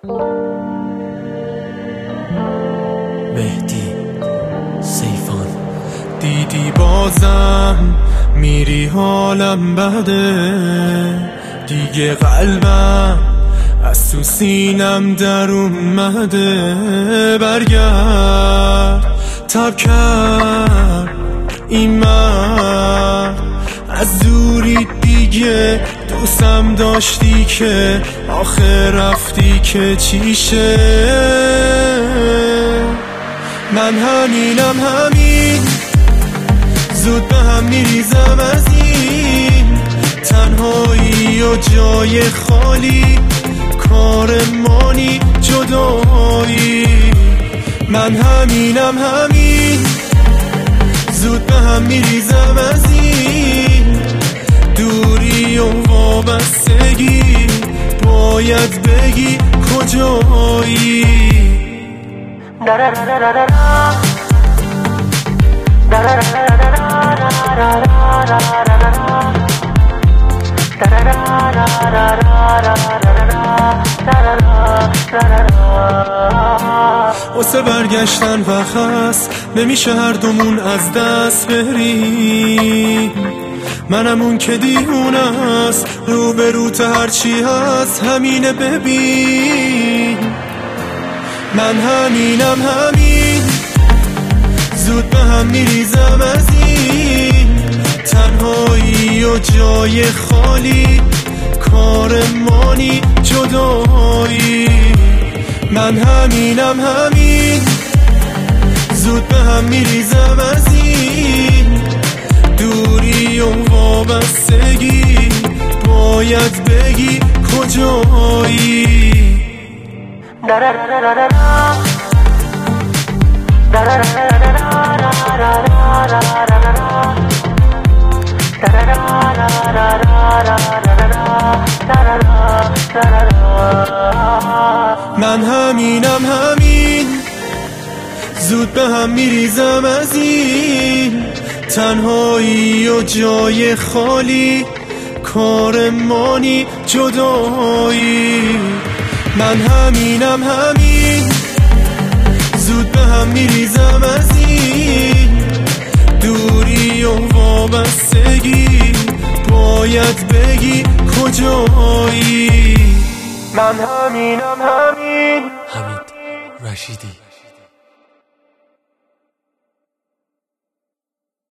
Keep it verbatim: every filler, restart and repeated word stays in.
مهدی سیفان. دیدی بازم میری حالم بده، دیگه قلبم از تو سینم در اومده. برگرد تب کرد این من از دوری دیگه، دوستم داشتی که آخر رفتی که چیشه. من همینم همین، زود به هم میریزم از این تنهایی و جای خالی، کار مانی جدایی. من همینم همین، زود به هم میریزم از این دوری و وابستگی. باید بگی کجایی. واسه برگشتن وقت هست، نمیشه هر دومون از دست بریم. منم اون که دیوونه است، رو به روت هرچی هست همینه ببین. من همینم همین، زود به هم میریزم از این تنهایی و جای خالی، کار مانی جدایی. من همینم همین، زود به هم میریزم از این دوری و وابستگی. باید بگی کجایی. من همینم همین، زود به هم میریزم از این تنهایی و جای خالی، کار مانی جدایی. من همینم همین، زود به هم میریزم از این دوری و وابستگی. باید بگی کجایی. من همینم همین. حمید رشیدی.